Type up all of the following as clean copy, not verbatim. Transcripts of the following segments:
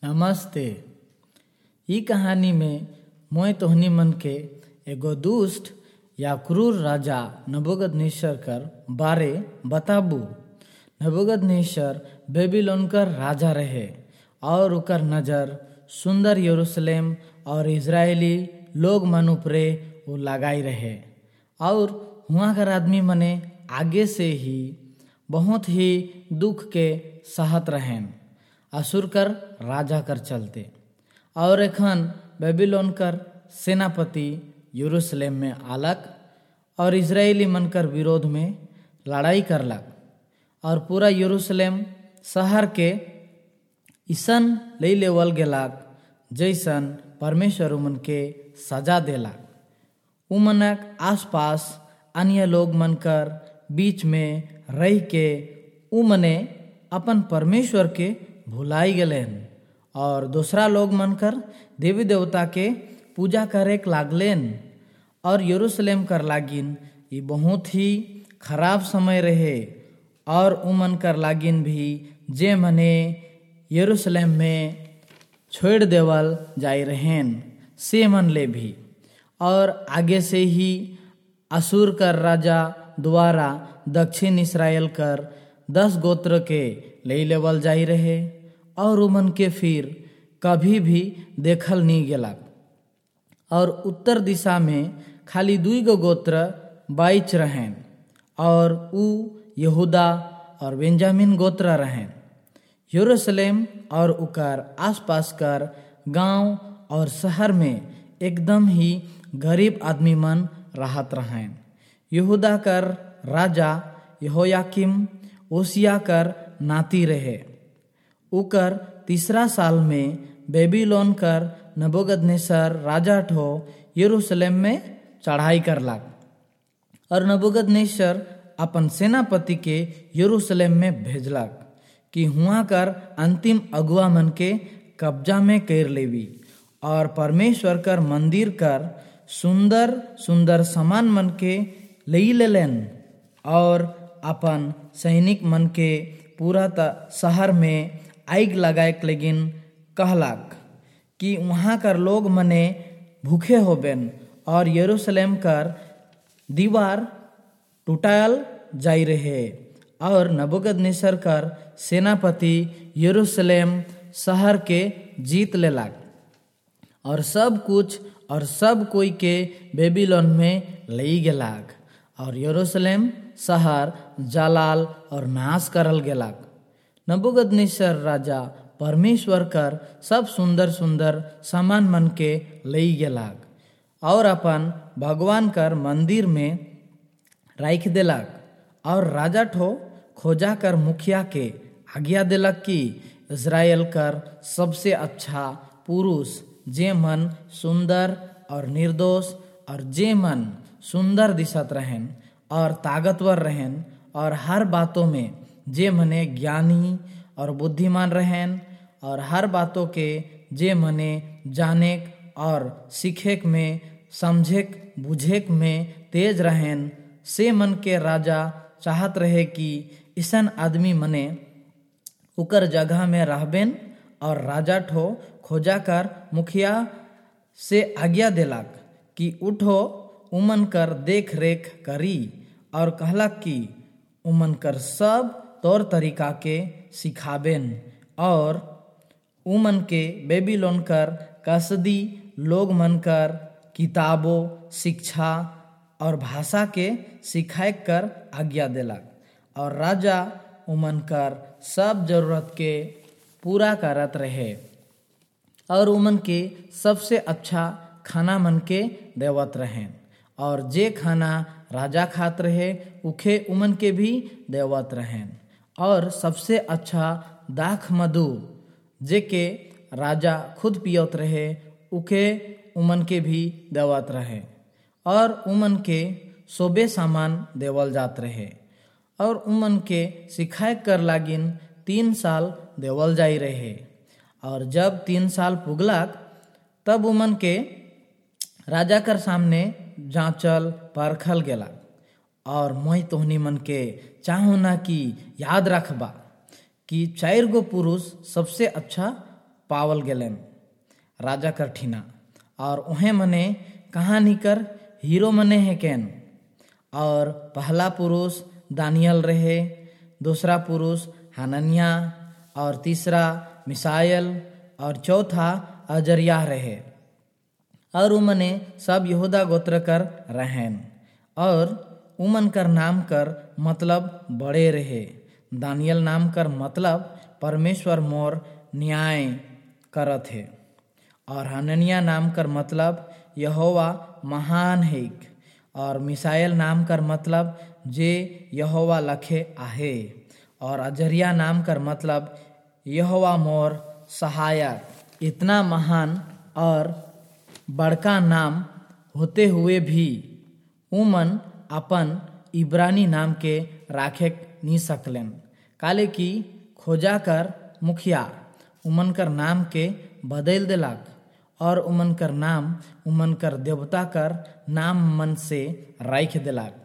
नमस्ते। ई कहानी में मोय तोहनी मन के एगो दुष्ट या क्रूर राजा नबूकदनेस्सर कर बारे बताबू। नबूकदनेस्सर बेबीलोन कर राजा रहे और उकर नजर सुंदर यरूशलेम और इजरायली लोग मन उपरे वो लगाई रहे। और वहाँ कर आदमी मने आगे से ही बहुत ही दुख के सहत रहें असुर कर राजा कर चलते। और एखन बेबीलोन कर सेनापति यरूशलेम में आलक और इजरायली मन कर विरोध में लड़ाई करलक और पूरा यरूशलेम शहर के ईसन ले लेवल गेलाक जैसन परमेश्वर उमन के सजा देलाक। उमनक आसपास अन्य लोग मन कर बीच में रह के उमने अपन परमेश्वर के भुलाई गलेन और दूसरा लोग मनकर देवी देवता के पूजा करे लागलेन। और यरूशलेम कर लागिन ये बहुत ही खराब समय रहे और उमन कर लागिन भी जे मने यरूशलेम में छोड़ देवल जाई रहेन से मन ले भी। और आगे से ही असुर कर राजा द्वारा दक्षिण इस्राएल कर 10 गोत्र के ले लेवल जाई रहे और उमन के फिर कभी भी देखल नहीं गेला। और उत्तर दिशा में खाली 2 गोत्र बाइच रहें और उ यहूदा और बेंजामिन गोत्र रहें। यरूशलेम और उकर आसपास कर गांव और शहर में एकदम ही गरीब आदमी मन रहत रहें। यहूदा कर राजा यहोयाकीम ओसिया कर नाती रहे। उकर 3 साल में बेबीलोन कर नबूकदनेस्सर राजा ठो यरूशलेम में चढ़ाई करलाक। और नबूकदनेस्सर अपन सेनापति के यरूशलेम में भेजलक कि हुआ कर अंतिम अगुआ मन के कब्जा में कर लेवी और परमेश्वर कर मंदिर कर सुंदर सुंदर सामान मन के ले लेन और अपन सैनिक मन के पूरा शहर में आग लगाए लेकिन कहलाक कि वहाँ कर लोग मने भूखे होबेन और यरूशलेम कर दीवार टूटाल जाई रहे। और नबूकदनेस्सर कर सेनापति यरूशलेम शहर के जीत लेलाक और सब कुछ और सब कोई के बेबीलोन में ले गेलाक और यरूशलेम शहर जलाल और नाश करल गेलाक। नबूकदनेस्सर राजा परमेश्वर कर सब सुंदर सुंदर सामान मन के ले गेलाक और अपन भगवान कर मंदिर में राख देलक। और राजा ठो खोजा कर मुखिया के आज्ञा देलक कि इजराइल कर सबसे अच्छा पुरुष जे मन सुंदर और निर्दोष और जे मन सुंदर दिशत रहें और ताकतवर रहें और हर बातों में जे मने ज्ञानी और बुद्धिमान रहें और हर बातों के जे मने जाने और सीखे में समझे बुझे में तेज रहें से मन के राजा चाहत रहे कि इसन आदमी मने उकर जगह में रहबेन। और राजा ठो खोजा कर मुखिया से आज्ञा देलक कि उठो उमन कर देख रेख करी और कहलक कि उमन कर सब तौर तरीका के सिखाबेन और उमन के बेबीलोन कर कसदी लोग मन कर किताबों शिक्षा और भाषा के सिखाए कर आज्ञा देलक। और राजा उमन कर सब जरूरत के पूरा करत रहे और उमन के सबसे अच्छा खाना मन के देवत रहें और जे खाना राजा खात रहे उखे उमन के भी देवत रहें। और सबसे अच्छा दाख मधु जे के राजा खुद पियत रहे उखे उमन के भी देवत रहे और उमन के सोबे सामान देवल जात रहे। और उमन के सिखाए कर लागिन 3 साल देवल जाई रहे। और जब 3 साल पुगलाक तब उमन के राजा कर सामने जांचल परखल गेला। और मैं तोहनी मन के चाहू ना कि याद रखबा कि 4 गो पुरुष सबसे अच्छा पावल गेलन राजा कर ठीना, और उहे मने कहानी कर हीरो मने है केन। और पहला पुरुष दानियल रहे, दूसरा पुरुष हनन्या, और तीसरा मिसायल, और चौथा अजरिया रहे। और उमने सब यहूदा गोत्र कर रहेन, और उमन कर नाम कर मतलब बड़े रहे। दानियल नाम कर मतलब परमेश्वर मोर न्याय करत है, और हनन्या नाम कर मतलब यहोवा महान है, और मिसाइल नाम कर मतलब जे यहोवा लखे आहे, और अजरिया नाम कर मतलब यहोवा मोर सहायक। इतना महान और बड़का नाम होते हुए भी उमन अपन इब्रानी नाम के राखे नी सकलन, काले की खोजा कर मुखिया उमन कर नाम के बदल दिलाक, और उमन कर नाम उमन कर देवता कर नाम मन से राख दिलाक।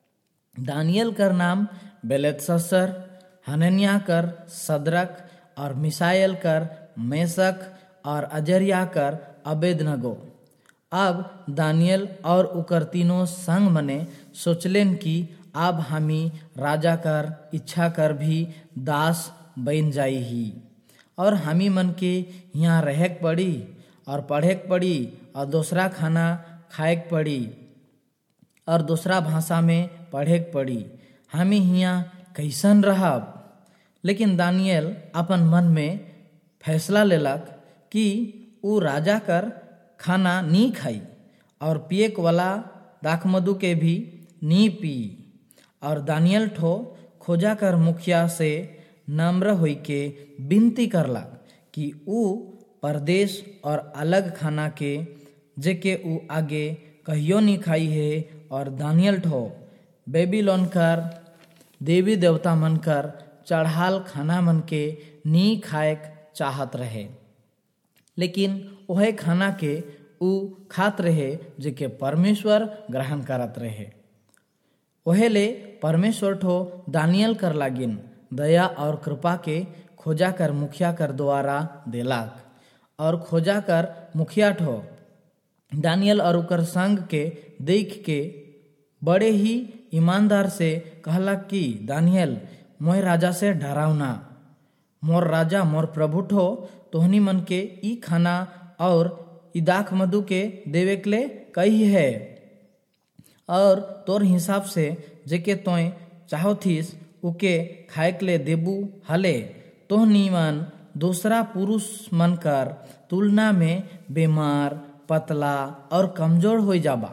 दानियल कर नाम बेलतशस्सर, हनन्या कर सदरक, और मिसाइल कर मेसक, और अजरिया कर अबेदनगो। अब दानियल और उकर तीनों संग मने सोचलेन कि अब हमी राजा कर इच्छा कर भी दास बन जाई ही, और हमी मन के यहाँ रहे पड़ी, और पढ़े पड़ी, और दूसरा खाना खाए पड़ी, और दूसरा भाषा में पढ़े पड़ी। हमी यहाँ कैसन रहब। लेकिन दानियल अपन मन में फैसला लेलक कि ऊ राजा कर खाना नी खाई, और पिएक वाला दाखमधु के भी नी पी। और दानियल ठो खोजा कर मुखिया से नम्र होई के विनती करला कि ऊ परदेश और अलग खाना के जेके ऊ आगे कहियो नी खाई है, और दानियल ठो बेबीलोन कर देवी देवता मन कर चढ़ाल खाना मन के नी खाए चाहत रहे। लेकिन वह खाना के ऊ खात रहे जेके परमेश्वर ग्रहण करत रहे। ओहेले परमेश्वर ठो दानियल कर लागिन दया और कृपा के खोजा कर मुखिया कर द्वारा देलाक, और खोजा कर मुखिया ठो दानियल और उकर संग के देख के बड़े ही ईमानदार से कहलक कि दानियल मोह राजा से डरावना, मोर राजा मोर प्रभु ठो तोहनी मन के ई खाना और ई दाख मधु के देवे के ले कही है, और तोर हिसाब से जेके तोय चाहोथिस उके खाए के ले देबू हले। तोहनी मन दूसरा पुरुष मन कर तुलना में बीमार, पतला और कमजोर हो जाबा,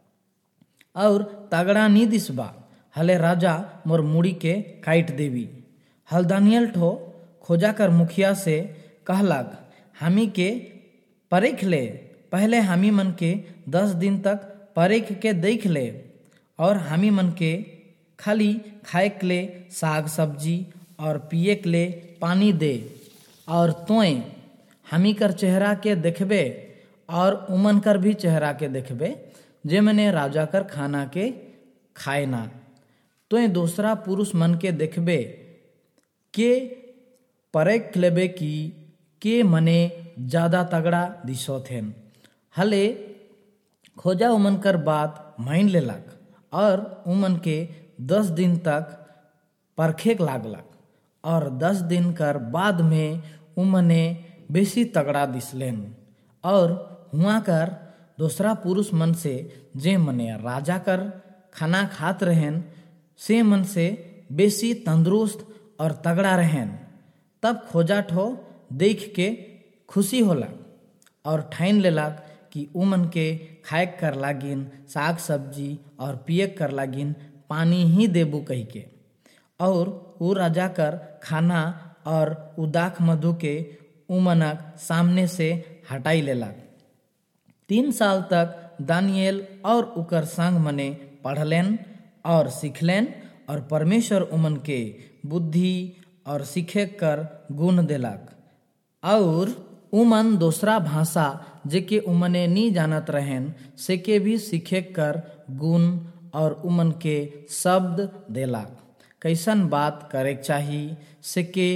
और तगड़ा नी दिसबा। हले राजा मोर मुड़ी के काट देवी। हल दानियल ठो खोजा कर मुखिया से कहलक हमी के परेख ले, पहले हमी मन के 10 दिन तक परेख के देख ले, और हमी मन के खाली खाए के ले साग सब्जी और पिए के ले पानी दे, और तोय हमी कर चेहरा के देखबे और उमन कर भी चेहरा के देखबे जे मने राजा कर खाना के खाए ना। तोय दूसरा पुरुष मन के देखबे के परेख लेबे की के मने ज्यादा तगड़ा दिशो थेन। हले खोजा उमन कर बात मान लेलक, और उमन के 10 दिन तक परखेक लागलक, और 10 दिन कर बाद में उमने बेसी तगड़ा दिसलेन। और हुआ कर दूसरा पुरुष मन से जे मने राजा कर खाना खात रहेन से मन से बेसी तंदुरुस्त और तगड़ा रहेन। तब खोजा ठो देख के खुशी होला, और ठाइन लेलक कि उमन के खाए कर लागिन साग सब्जी और पिए कर लागिन पानी ही देबू कही के। और उ राजा कर खाना और उदाख मधु के उमनक सामने से हटाई लेलक। 3 साल तक दानियल और उकर संग मने पढ़लेन और सीखलेन, और परमेश्वर उमन के बुद्धि और सीखे कर गुण देलक। और उमन दूसरा भाषा जेके उमने नी जानत रहेन से के भी सीखे कर गुण और उमन के शब्द देलक। कैसन बात करे चाही से के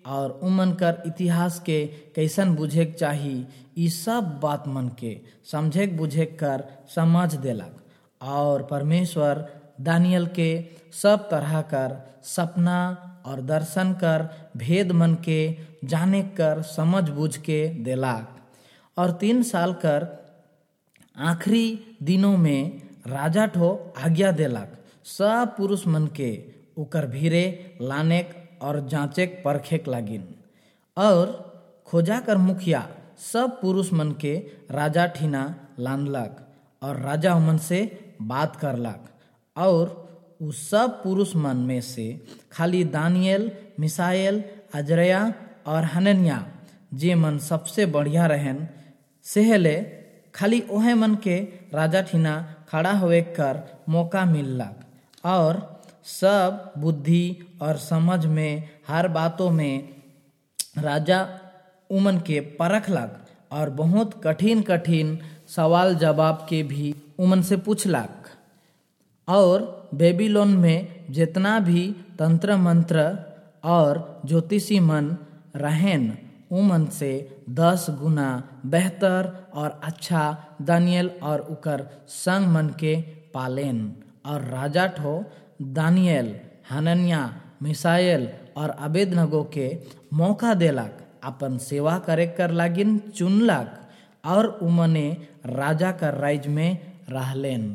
और उमन कर इतिहास के कैसन बुझे के चाही ई सब बात मन के समझे बुझे कर समझ देलक। और परमेश्वर दानियल के सब तरह कर सपना और दर्शन कर भेद मन के जाने कर समझ बुझ के देलाक। और 3 साल कर आखिरी दिनों में राजा ठो आज्ञा देलक सब पुरुष मन के उकर भीरे लानेक और जांचेक परखेक लागिन। और खोजा कर मुखिया सब पुरुष मन के राजा ठीना लानलक और राजा उमन से बात करलक। और उ सब पुरुष मन में से खाली दानियल, मिसाएल, अजरया और हनन्या जे मन सबसे बढ़िया रहन सेहले खाली ओहे मन के राजा ठीना खड़ा होए कर मौका मिललक। और सब बुद्धि और समझ में हर बातों में राजा उमन के परखलक और बहुत कठिन कठिन सवाल जवाब के भी उमन से पूछलक। और बेबीलोन में जितना भी तंत्र मंत्र और ज्योतिषी मन रहेन उमन से 10 गुना बेहतर और अच्छा दानियल और उकर संग मन के पालेन। और राजा ठो दानियल, हनन्या, मिसाएल और अबेदनगो के मौका देलक, अपन सेवा करे कर लागिन चुनलक और उमने राजा कर राज में रहलेन।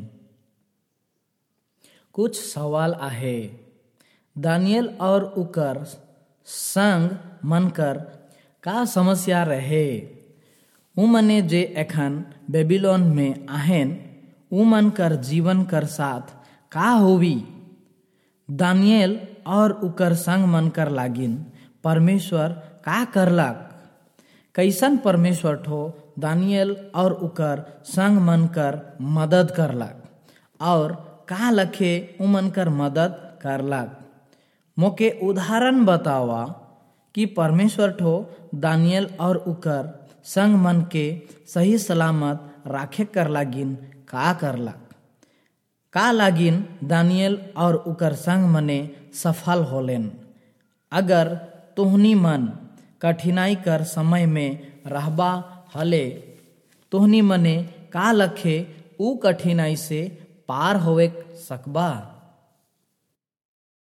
कुछ सवाल आहे। दानियल और उकर संग मनकर का समस्या रहे? उमने जे एखन बेबीलोन में आहेन उमन कर जीवन कर साथ का होवी? दानियल और उकर संग मन कर लागिन परमेश्वर का करलक? कैसन परमेश्वर ठो दानियल और उकर संग मन कर मदद करलक और का लखे उमन कर मदद करलक? मोके उदाहरण बतावा कि परमेश्वर ठो दानियल और उकर संग मन के सही सलामत राखे कर लागिन का करलक? का लागिन दानियल और उकर संग मने सफल होलेन? अगर तोहनी मन कठिनाई कर समय में रहबा हले तोहनी मने का लखे ऊ कठिनाई से पार होवे सकबा?